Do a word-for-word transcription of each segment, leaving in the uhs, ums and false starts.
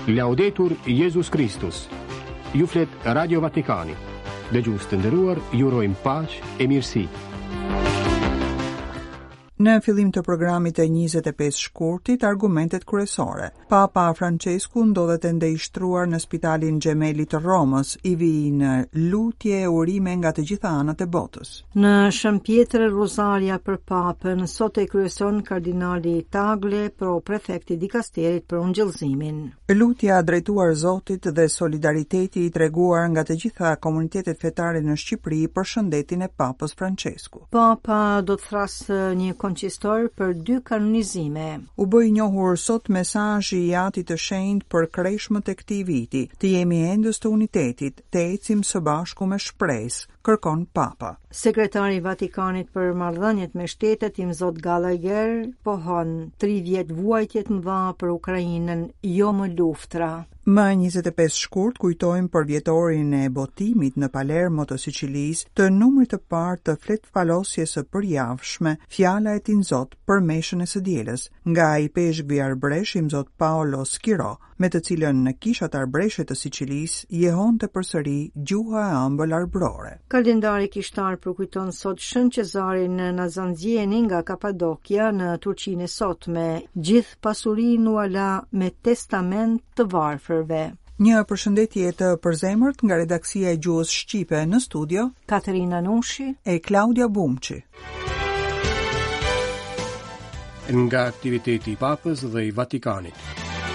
Laudetur Jesus Christus. Ju flet Radio Vatikani. Dëgjues të nderuar, ju urojmë paqë e mirësi. Në fillim të programit të njëzet e pesë shkurtit, argumentet kryesore. Papa Francesku ndodhet ende i shtruar në Spitalin Gemelli të Romës, i vi në lutje e urime nga të gjitha anët e botës. Në shëmpjetre Rosaria për Papën, sot e kryeson kardinali Tagle, pro prefekti dikasterit për ungjillëzimin. Lutja drejtuar Zotit dhe solidariteti i treguar nga të gjitha komunitetet fetare në Shqipëri për shëndetin e Papës Francesku. Papa do të thrasë një konqistor për dy kanonizime. U bë i njohur sot mesazhi i Atit të Shenjtë për kreshmët e këtij viti. Të jemi endës të unitetit, të ecim së bashku me shpresë, kërkon Papa. Sekretari i Vatikanit për marrëdhëniet me shtetet, im Zot Gallagher, pohon tridhjetë vuajtjet mëdha për Ukrainën, jo më luftra. Më njëzet e pesë shkurt kujtojmë për vjetorin e botimit në Palermo të Sicilisë të numrit të parë të fletfalosjes së përjavshme Fjala e Tinzot për meshën e së dielës, nga i peshkvi arbresh i Zot Paolo Schiro, me të cilën në kishat arbreshe të Sicilisë jehonte përsëri gjuha e ëmbël arbrore. Kalendari kishtar përkujton sot Shën Cezarin në Nazanzieni nga Kapadokia në Turqinë e sotme, gjithë pasurinë u ala me testament të varfërve. Një përshëndetje të përzemërt nga redaksia e gjuhës shqipe, në studio Katerina Nushi e Claudia Bumçi. Nga aktiviteti i Papës dhe i Vatikanit.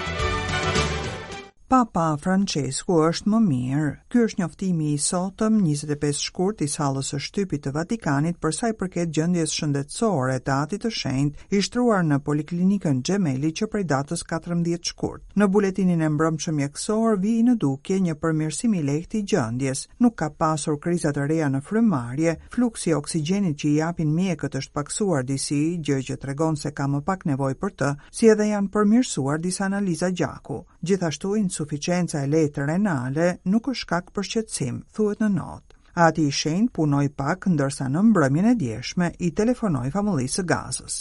Papa Francesku është më mirë. Ky është njoftimi i sotëm njëzet e pesë shkurt i sallës së shtypit të Vatikanit për sa i përket gjendjes shëndetësore të Atit të Shenjtë, i shtruar në Poliklinikën Gemelli që prej datës katërmbëdhjetë shkurt. Në buletinin e mbrëmshëm mjekësor vi në dukje një përmirësim i lehtë i gjendjes. Nuk ka pasur kriza të reja në frymarrje, fluksi i oksigjenit që i japin mjekët është paksuar disi, gjë që tregon se ka më pak nevojë për të, si edhe janë përmirësuar disa analiza gjaku. Gjithashtu insuficienca e lehtë renale nuk është shkak për shqetësim, thuhet në notë. Ati i Shenjtë punoi pak, ndërsa në mbrëmjen e djeshme i telefonoi famillisë së Gazës.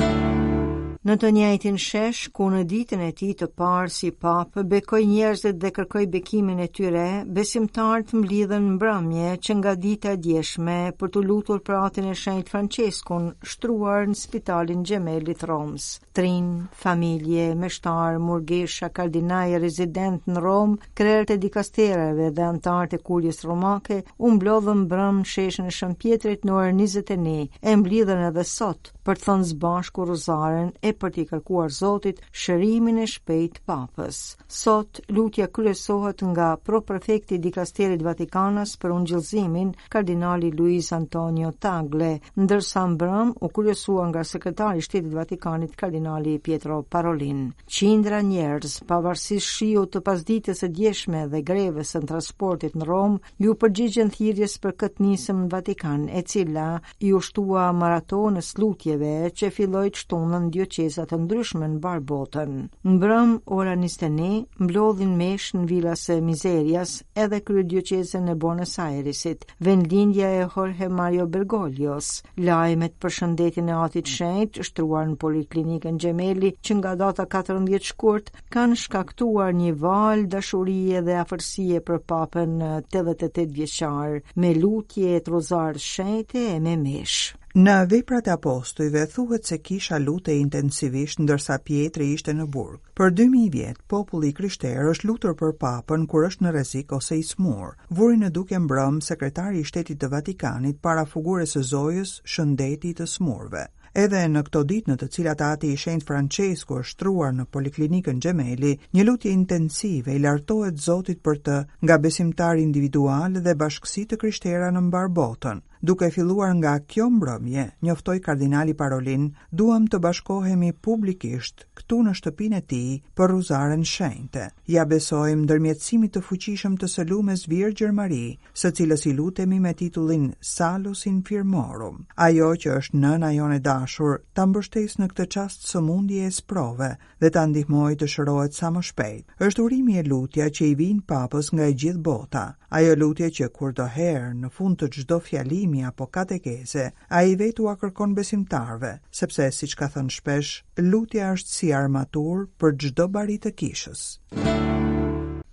Në të njëjtin shesh, ku në ditën e tij të parë si papë bekoi njerëzit dhe kërkoi bekimin e tyre, besimtarët mblidhen mbrëmje që nga dita e djeshme për të lutur për Atin e Shenjtë Franceskun, shtruar në Spitalin Gemelli të Romës. Trin, familje, meshtar, murgesha, kardinaj rezident në Rom, krerët e dikastereve dhe antarët e kurjes romake u mblodhën mbrëm në sheshën e Shëmpjetrit në orën njëzet e një, e mblidhen edhe sot për të thënë së bashku rozaren e për t'i kërkuar Zotit shërimin e shpejtë Papës. Sot lutja kryesohet nga proprefekti i dikasterit Vatikanës për ungjillëzimin, kardinali Luis Antonio Tagle, ndërsa mbrëm u kryesua nga sekretari i Shtetit Vatikanit kardinali Pietro Parolin. Qindra njerëz, pavarësisht shiut të pasdites së djeshme dhe greves së transportit në Rom, ju përgjigjen thirrjes për këtë nisëm në Vatikan, e cila i ushtua maratonës lutjeve që filloi të shtunën dioqeza të ndryshme në barë botën. Mbrëm ora njëzet e një mblodhin mesh në Villas e Miserias edhe kryedioqezën e Buenos Airesit, vendlindja e Jorge Mario Bergoglios. Lajmet për shëndetin e Atit Shenjtë shtruar në Poliklinikën Gemelli që nga data katërmbëdhjetë shkurt kanë shkaktuar një valë dashurie dhe afërsie për Papën tetëdhjetë e tetë vjeçar, me lutje të rozarës shenjte e me mesh. Në veprat e apostujve thuhet se kisha lutej intensivisht ndërsa Pietri ishte në burg. Për dy mijë vjet, populli i krishterë është lutur për Papën kur është në rrezik ose i smur. Vuri në duke mbrëm sekretari i Shtetit të Vatikanit para fugures së zojës, shëndeti të smurve. Edhe në këto ditë në të cilat Ati i Shenjtë Francesku është shtruar në Poliklinikën Gemelli, një lutje intensive i lartohet Zotit për të nga besimtarë individual dhe bashkësi të krishtera në mbar botën. Duke filluar nga kjo mbrëmje, njoftoi kardinali Parolin, duam të bashkohemi publikisht këtu në shtëpinë e tij për Ruzaren Shenjte. Ja besojmë ndërmjetësimit të fuqishëm të së lumes Virgjër Mari, së cilës i lutemi me titullin Salus Infirmorum. Ajo që është nëna jone dashur, ta mbështes në këtë çast sëmundje e sprove dhe ta ndihmojë të shërohet sa më shpejt. Është urimi e lutja që i vijnë Papës nga e gjithë bota. Ajo lutje që kurdoherë në fund të çdo fjalimi apo katekeze, ai vetu a kërkon besimtarve, sepse siç ka thënë shpesh, lutja është si armatur për çdo bari të kishës.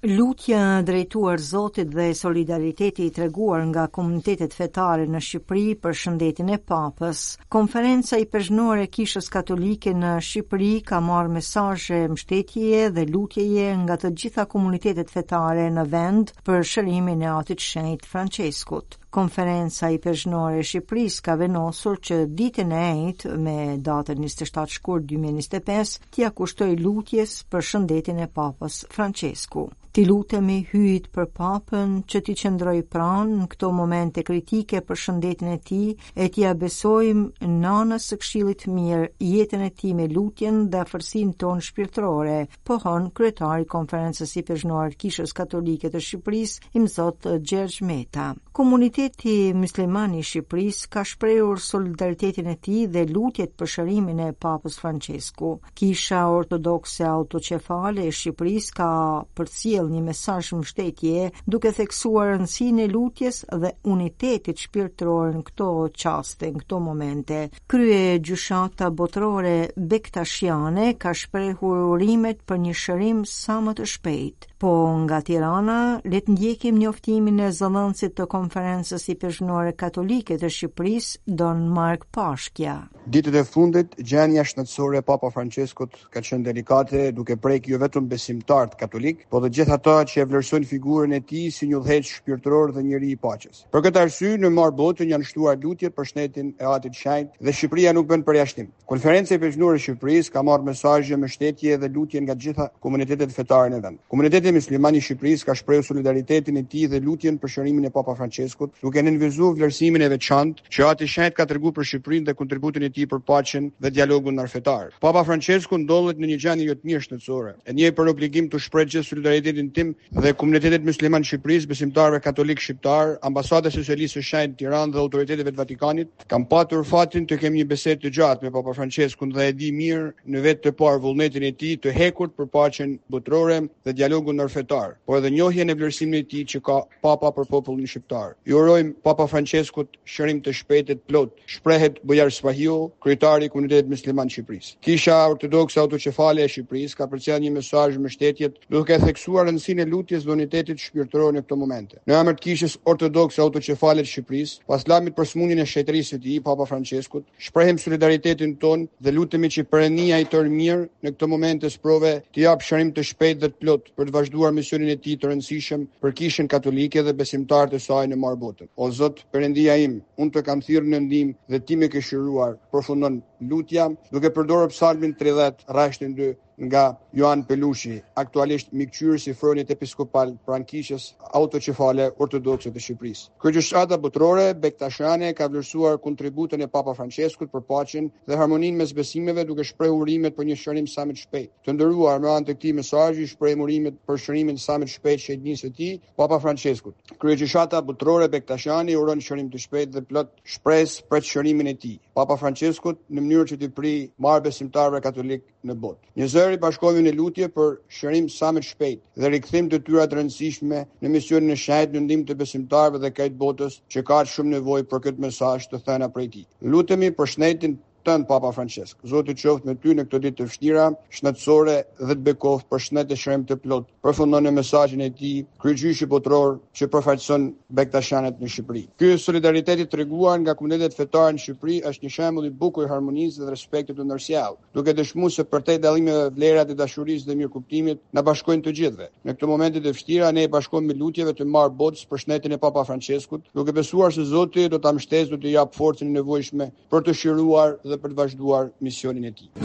Lutja drejtuar Zotit dhe solidariteti i treguar nga komunitetet fetare në Shqipëri për shëndetin e Papës. Konferenca i Pezhnore e Kishës Katolike në Shqipëri ka marrë mesazhe mbështetjeje dhe lutjeje nga të gjitha komunitetet fetare në vend për shërimin e Atit Shenjtë Franceskut. Konferenca i Pezhnore e Shqipërisë ka vendosur që ditën e njëjtë me datën njëzet e shtatë shkurt dy mijë e njëzet e pesë t'ia kushtoj lutjes për shëndetin e Papës Francesku. Ti lutemi hyjt për Papën që ti qëndroj pranë në këto momente kritike për shëndetin e tij e t'ia besojmë nanës së Këshillit të Mirë jetën e tij me lutjen dhe afërsinë tonë shpirtërore, pohon kryetari i Konferencës së Pezhnore të Kishës Katolike të Shqipërisë, Imzot Gjergj Meta. Komuniteti musliman i Shqipërisë ka shprehur solidaritetin e tij dhe lutjet për shërimin e Papës Francesku. Kisha Ortodokse Autokefale e Shqipërisë ka përcjell një mesazh mbështetje duke theksuar rëndësinë e lutjes dhe unitetit shpirtëror në këto qaste, në këto momente. Krye gjyshata botërore Bektashiane ka shprehur urimet për një shërim sa më të shpejtë. Po nga Tirana, le të ndjekim njoftimin e zëdhënësit të Konferencës i Pezhnore Katolike të Shqipërisë, Don Mark Pashkja. Ditët e fundit, gjendja shëndetësore e Papa Franceskut ka qenë delikate, duke prek jo vetëm besimtarët katolik, po dhe gjithë ata që e vlerësojnë figurën e tij si një udhëheqës shpirtëror dhe njeri i paqes. Për këtë arsye, në marrë botën janë shtuar lutjet për shëndetin e Atit Shenjtë dhe Shqipëria nuk bën përjashtim. Konferenca e Pezhnore e Shqipërisë ka marrë mesazhe mbështetje dhe lutje nga gjitha komunitetet fetare në vend. Komuniteti musliman i Shqipërisë ka shprehur solidaritetin e tij dhe lutjen për shërimin e Papa Franceskut, duke nënvizuar vlerësimin e veçantë që Ati Shenjtë ka treguar për Shqipërinë dhe kontributin e tij për paqen dhe dialogun ndërfetar. Papa Francesku ndodhet në një gjendje jo të mirë shëndetësore. E njeh për obligim të shpreh gjithë solidaritetin tim dhe komunitetet musliman të Shqipërisë, besimtarëve katolik shqiptar, ambasadës së Shqipërisë së Shenjtë në Tiranë dhe autoriteteve të Vatikanit. Kam patur fatin të kem një bisedë të gjatë me Papa Franceskun dhe e di mirë në vetë të parë vullnetin e tij të hekur për paqen botërore dhe dialogun ndërfetar, por edhe njohjen e vlerësimit të tij që ka Papa për popullin shqiptar. Ju urojmë Papa Franceskut shërim të shpejtë të plot. Shprehet Bujar Sfahiu, kryetari i komunitetit musliman të Shqipërisë. Kisha Ortodokse Autokefale e Shqipërisë ka përcjellë një mesazh mbështetje duke theksuar rëndësinë e lutjes dhe unitetit shpirtëror në këto momente. Në emër të Kishës Ortodokse Autokefale të Shqipërisë, pas lajmit për smundjen e shtretërisë së tij, Papa Franceskut, shprehim solidaritetin ton dhe lutemi që Perëndia i tërë mirë në këto momente sprove të jap shërim të shpejtë dhe të plot për të vazhduar misionin e tij të rëndësishëm për Kishën Katolike dhe besimtarët e saj në marrë botën. O Zot, Perëndia im, unë të kam thirrur në ndihmë dhe ti më ke shëruar, përfundon lutja duke përdorur Psalmin tridhjetë, rreshtin dy nga Joan Pelushi, aktualisht mikqyrës i fronit episkopal pranë Kishës Autokefale Ortodokse të Shqipërisë. Kryegjyshata botërore Bektashiane ka vlerësuar kontributin e Papa Franceskut për paqen dhe harmoninë mes besimeve duke shprehur urimet për një shërim sa më të shpejtë. Të nderuar, me anë të këtij mesazhi shprehim urimet për shërimin sa më të shpejtë shenjtisë së tij, Papa Franceskut. Kryegjyshata botërore Bektashiani uron shërim të shpejtë dhe plot shpresë për shërimin e tij, Papa Franceskut, në mënyrë që të prij marrë besimtarëve katolik në botë. Një zëri bashkohemi në lutje për shërim sa më të shpejtë dhe rikthim të tyra të rëndësishme në misionin e shenjtë në ndihmë të besimtarëve dhe krejt botës që ka shumë nevojë për këtë mesazh të thënë prej tij. Lutemi për shëndetin tënd Papa Francesk. Zoti qoftë me ty në këto ditë të vështira, shëndetësore dhe të bekoft për shëndet e shërim të plot. Përfundon në mesazhin e tij kryegjyshi botëror që përfaqëson Bektashianet në Shqipëri. Ky solidariteti treguar nga komunitetet fetare në Shqipëri është një shembull i bukur i harmonisë dhe respektit të ndërsjellë, duke dëshmuar se përtej dallimeve, vlerat e dashurisë dhe mirëkuptimit na bashkojnë të gjithëve. Në këto momente të vështira ne bashkohemi me lutjeve të marrë botës për shëndetin e Papa Franceskut, duke besuar se Zoti do ta mbështesë, do të jap forcën e nevojshme për të shiruar dhe për të vazhduar misionin e tij.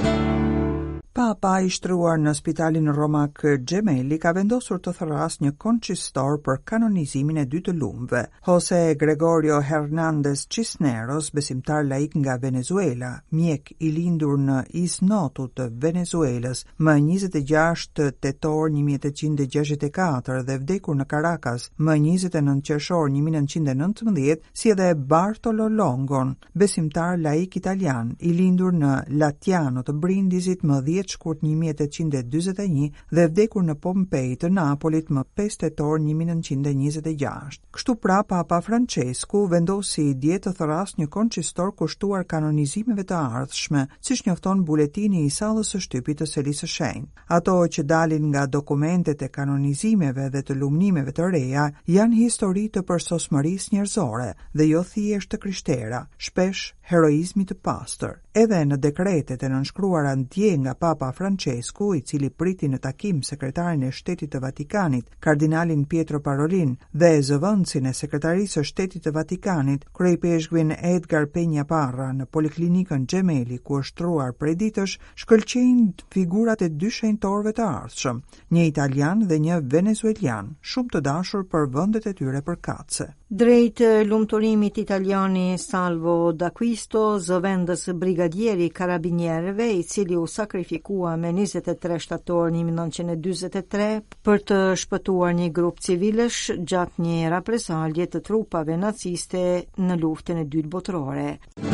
Papa i shtruar në spitalin Romak Gemelli ka vendosur të thërras një konqistor për kanonizimin e dy të lumëve. Jose Gregorio Hernandez Cisneros, besimtar laik nga Venezuela, mjek i lindur në Isnotu të Venezuelës më njëzet e gjashtë tetor një mijë e tetëqind e gjashtëdhjetë e katër dhe vdekur në Caracas më njëzet e nëntë qershor një mijë e nëntëqind e nëntëmbëdhjetë, si edhe Bartolo Longon, besimtar laik italian i lindur në Latiano të Brindizit më dhjetë dhjetë shkurt një mijë e tetëqind e dyzet e një dhe vdekur në Pompej të Napolit më pesë tetor një mijë e nëntëqind e njëzet e gjashtë. Kështu pra Papa Francesku vendosi dje të thras një konçistor kushtuar kanonizimeve të ardhshme, siç njofton buletini i sallës së shtypit të Selisë së Shenjtë. Ato që dalin nga dokumentet e kanonizimeve dhe të lumnimeve të reja janë histori të përsosmërisë njerëzore dhe jo thjesht të krishtera, shpesh heroizmi të pastër. Edhe në dekretet e nënshkruara dje nga Papa Francesku, i cili priti në takim sekretarin e Shtetit të Vatikanit, kardinalin Pietro Parolin, dhe zëvendësin e sekretarisë së Shtetit të Vatikanit, kryepeshkuin Edgar Peña Parra në Poliklinikën Gemelli, ku është shtruar prej ditësh, shkëlqejnë figurat e dy shenjtorëve të ardhshëm, një italian dhe një venezuelian, shumë të dashur për vendet e tyre përkatëse. Drejt lumturimit italiani Salvo D'Acquisto, zëvendës brigadieri karabinierëve, i cili u sakrifikua me njëzet e tre shtator një mijë e nëntëqind e dyzet e tre për të shpëtuar një grup civilësh gjatë një represalje të trupave naciste në luftën e dytë botërore.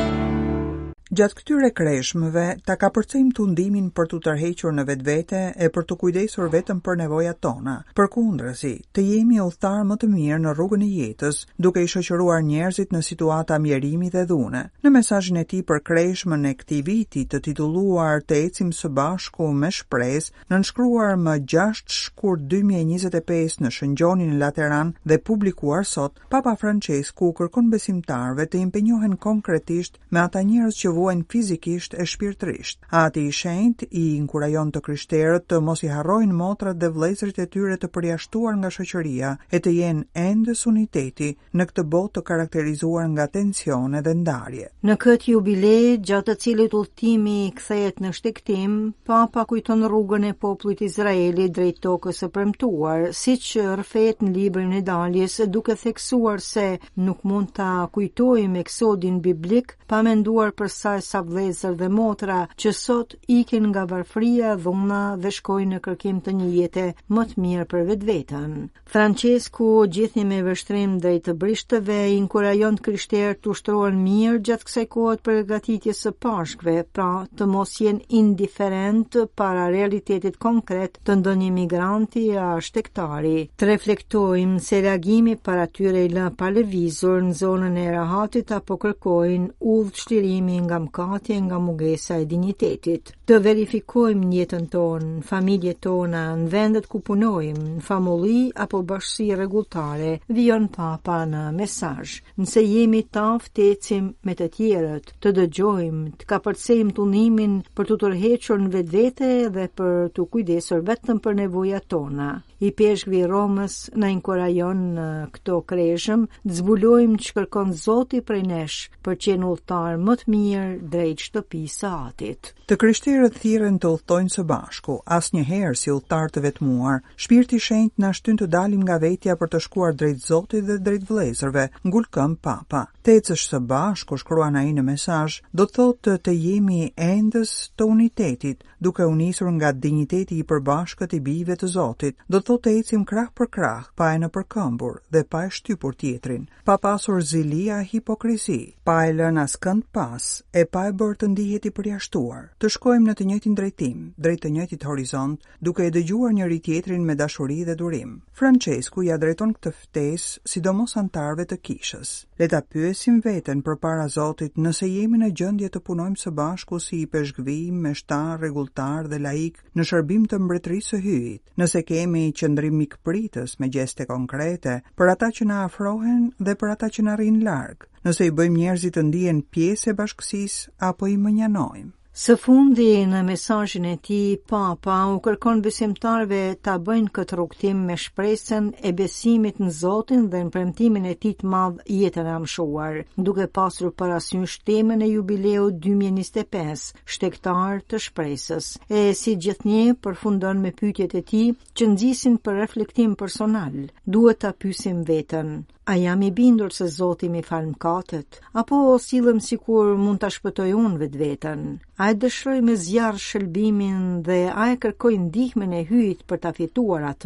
Gjatë këtyre kreshmëve, ta kapërcejmë tundimin për të tërhequr në vetvete e për të kujdesur vetëm për nevojat tona. Përkundërzi, të jemi udhëtar më të mirë në rrugën e jetës, duke i shoqëruar njerëzit në situata mjerimi dhe dhune. Në mesazhin e tij për kreshmën e këtij viti të titulluar Të ecim së bashku me shpresë, nënshkruar më gjashtë shkurt dy mijë e njëzet e pesë në Shëngjonin e Lateran dhe publikuar sot, Papa Francesku kërkon besimtarëve të impenjohen konkretisht me ata njerëz që vuajnë fizikisht e shpirtërisht. Ati i shenjtë i inkurajon të krishterët të mos i harrojnë motrat dhe vëllezërit e tyre të përjashtuar nga shoqëria e të jenë endës uniteti në këtë botë të karakterizuar nga tensione dhe ndarje. Në këtë jubile, gjatë të cilit udhëtimi kthehet në shtektim, Papa kujton rrugën e popullit izraeli drejt tokës së premtuar, siç rrëfet në librin e Daljes, duke theksuar se nuk mund ta kujtojmë eksodin biblik pa menduar për sa sa vëllezër dhe motra që sot ikin nga varfëria, dhuna dhe shkojnë në kërkim të një jete më të mirë për vetveten. Francesku, gjithnjë me vështrim drejt të brishtëve, inkurajon krishterët të ushtrohen mirë gjatë kësaj kohe të përgatitjes së Pashkëve, pra të mos jenë indiferent para realitetit konkret të ndonjë migranti a shtektari. Të reflektojmë se reagimi para tyre i lë pa lëvizur në zonën e rahatit apo kërkojnë udhështirimi nga mkatje, nga mungesa e dinjitetit. Të verifikojmë jetën tonë, në familjet tona, në vendet ku punojmë, në famulli apo bashkësi rregulltare, vijon Papa në mesazh. Nëse jemi të aftë ecim me të tjerët, të dëgjojmë, të kapërcejmë tunimin për të tërhequr në vetvete dhe për të kujdesur vetëm për nevojat tona. I peshkvi Romës na inkurajon në këto kreshëm, të zbulojmë që kërkon Zoti prej nesh për qenë udhëtar më të mirë drejt shtëpisë së Atit. Të krishterët thirren të udhtojnë së bashku, asnjëherë si udhëtar të vetmuar. Shpirti i Shenjtë na shtyn të dalim nga vetja për të shkuar drejt Zotit dhe drejt vëllezërve, ngul këmbë Papa. Të ecësh së bashku, shkruan ai në mesazh, do të thotë të jemi endës të unitetit, duke u nisur nga dinjiteti i përbashkët i bijve të Zotit. Do të thotë të ecim krah për krah, pa e nëpërkëmbur dhe pa e shtypur tjetrin, pa pasur zilia e hipokrizi, pa e lënë askënd pas, e pa e bërë të ndihet i përjashtuar. Të shkojmë në të njëjtin drejtim, drejt të njëjtit horizont, duke e dëgjuar njëri tjetrin me dashuri dhe durim. Francesku ja drejton këtë ftesë sidomos antarëve të kishës. Le ta pyesim veten përpara Zotit nëse jemi në gjendje të punojmë së bashku si i peshkvim, meshtar, rregulltar dhe laik në shërbim të mbretërisë së hyjit. Nëse kemi qëndrim mikpritës me gjeste konkrete për ata që na afrohen dhe për ata që na rrinë larg. Nëse i bëjmë njerëzit të ndihen pjesë e bashkësisë apo i mënjanojmë. Së fundi në mesazhin e tij, Papa u kërkon besimtarëve ta bëjnë këtë rrugtim me shpresën e besimit në Zotin dhe në premtimin e tij të madh jetën e amshuar, duke pasur parasysh temën e jubileut dy mijë e njëzet e pesë, shtektar të shpresës. E si gjithnjë përfundon me pyetjet e tij që nxisin për reflektim personal. Duhet ta pyesim veten: a jam i bindur se Zoti mi fal mëkatet, apo sillem sikur mund ta shpëtoj unë vetveten? A e dëshiroj me zjarr shëlbimin dhe a e kërkoj ndihmën e hyjit për ta fituar atë?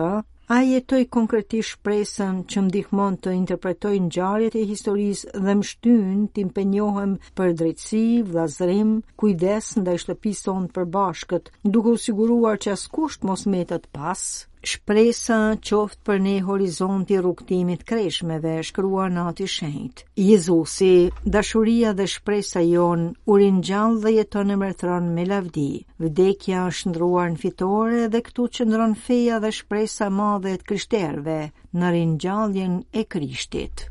A jetoj konkretisht shpresën që më ndihmon të interpretoj ngjarjet e historisë dhe më shtyn të impenjohem për drejtësi, vllazërim, kujdes ndaj shtëpisë sonë të përbashkët, duke u siguruar që askush mos metet pas. Shpresa qoftë për ne horizonti i rrugtimit kreshmeve, shkruar Nati Shenjtë. Jezusi, dashuria dhe shpresa jon, u ringjall dhe jeton në mërthron me lavdi. Vdekja është ndruar në fitore dhe këtu qëndron feja dhe shpresa madhe të krishterëve në ringjalljen e Krishtit.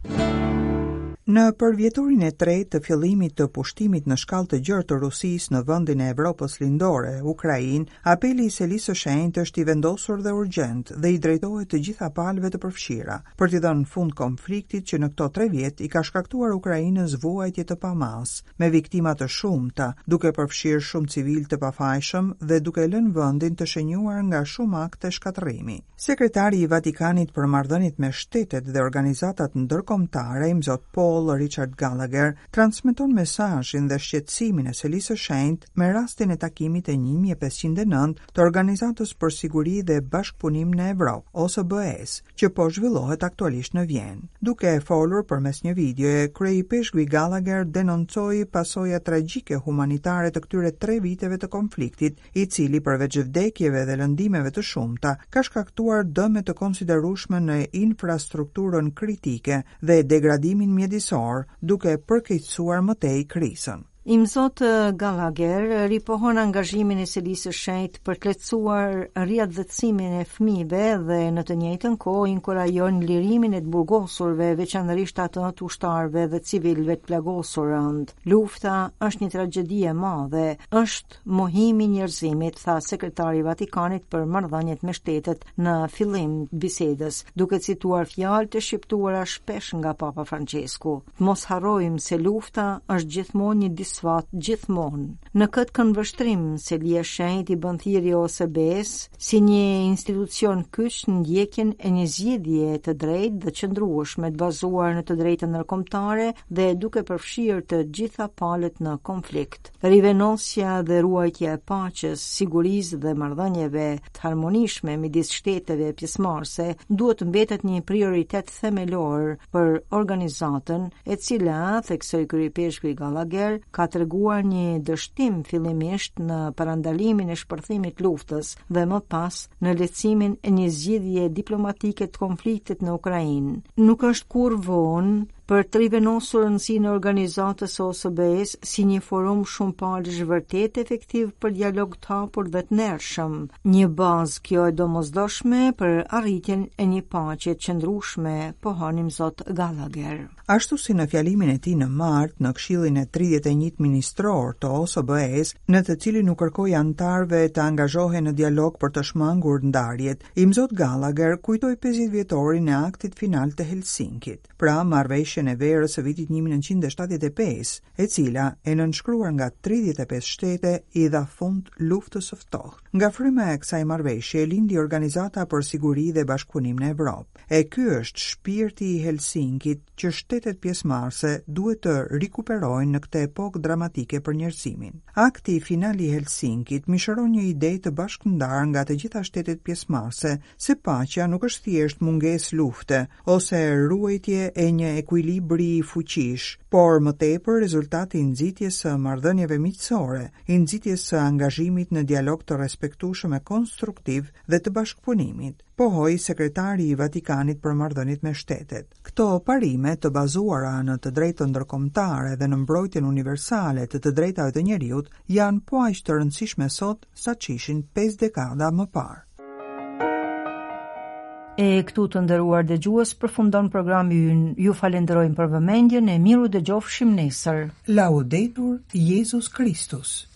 Në përvjetorin e tretë të fillimit të pushtimit në shkallë të gjerë të Rusisë në vendin e Evropës lindore, Ukrainë, apeli i Selisë së Shenjtë është i vendosur dhe urgjent dhe i drejtohet të gjitha palëve të përfshira, për t'i dhënë fund konfliktit që në këto tre vjet i ka shkaktuar Ukrainës vuajtje të pamas, me viktima të shumta, duke përfshirë shumë civil të pafajshëm dhe duke lënë vendin të shenjuar nga shumë akte shkatërrimi. Sekretari i Vatikanit për marrëdhëniet me shtetet dhe organizatat ndërkombëtare, Zot Paul Richard Gallagher, transmeton mesazhin dhe shqetësimin e Selisë së Shenjtë me rastin e takimit e një mijë e pesëqind e nëntë të Organizatës për Siguri dhe Bashkëpunim në Evropë, ose B E S, që po zhvillohet aktualisht në Vjenë. Duke e folur përmes një videoje, kryepeshkvi Gallagher denoncoi pasojat tragjike humanitare të këtyre tre viteve të konfliktit, i cili përveç vdekjeve dhe lëndimeve të shumta ka shkaktuar dëme të konsiderueshme në infrastrukturën kritike dhe degradimin mjedisor, duke përkeqësuar më tej krizën. Imzot Gallagher ripohon angazhimin e Selisë së Shenjtë për të lehtësuar riattësimin e fëmijëve dhe në të njëjtën kohë inkurajon lirimin e të burgosurve, veçanërisht atë të ushtarëve dhe civilëve të plagosur rënd. Lufta është një tragjedi e madhe, është mohimi i njerëzimit, tha sekretari i Vatikanit për marrëdhëniet me shtetet në fillim të bisedës, duke cituar fjalë të shqiptuara shpesh nga Papa Francesku. Mos harrojmë se lufta është gjithmonë një sfat gjithmonë. Në këtë këndvështrim, Selia Shenjtë i bën thirrje O S B S si një institucion kyç në ndjekjen e një zgjidhje të drejtë dhe qëndrueshme të bazuar në të drejtën ndërkombëtare dhe duke përfshirë të gjitha palët në konflikt. Rivenosja dhe ruajtja e paqes, sigurisë dhe marrëdhënieve të harmonishme midis shteteve pjesëmarrëse duhet të mbetet një prioritet themelor për organizatën, e cila, theksoi kryepeshkvi Gallagher, ka treguar një dështim fillimisht në parandalimin e shpërthimit luftës dhe më pas në lehtësimin e një zgjidhje diplomatike të konfliktit në Ukrainë. Nuk është kur vonë për të rivenosur rëndësinë e organizatës O S B S si një forum shumë palësh vërtet efektiv për dialog të hapur dhe të ndershëm, një bazë kjo e domosdoshme për arritjen e një paqe të qëndrueshme, pohonim Zot Gallagher. Ashtu si në fjalimin e tij në mart në Këshillin e tridhjetë e njëjtë ministror të O S B S, në të cilin u kërkoi antarëve të angazhohen në dialog për të shmangur ndarjet, Imzot Gallagher kujtoi pesëdhjetë vjetorin e aktit final të Helsinkit. Pra, marrëveshjen e verës së vitit një mijë e nëntëqind e shtatëdhjetë e pesë, e cila e nënshkruar nga tridhjetë e pesë shtete i dha fund luftës së ftohtë. Nga fryma e kësaj marrëveshje lindi Organizata për Siguri dhe Bashkëpunim në Evropë. E ky është shpirti i Helsinkit që shtetet pjesëmarrëse duhet të rikuperojnë në këtë epokë dramatike për njerëzimin. Akti final i Helsinkit mishëron një ide të bashkëndarë nga të gjitha shtetet pjesëmarrëse se paqja nuk është thjesht mungesë lufte ose ruajtje e një ekuilibri fuqish, por më tepër rezultati i nxitjes së marrëdhënieve miqësore, i nxitjes së angazhimit në dialog të respektueshëm e konstruktiv dhe të bashkëpunimit, pohoi sekretari i Vatikanit për marrëdhëniet me shtetet. Këto parime të bazuara në të drejtën ndërkombëtare dhe në mbrojtjen universale të të drejtave të njeriut janë po aq të rëndësishme sot sa që ishin pesë dekada më parë. E këtu të nderuar dëgjues, përfundon programi ynë. Ju falenderojmë për vëmendjen e miru dëgjofshim nesër. Laudetur Jesus Christus.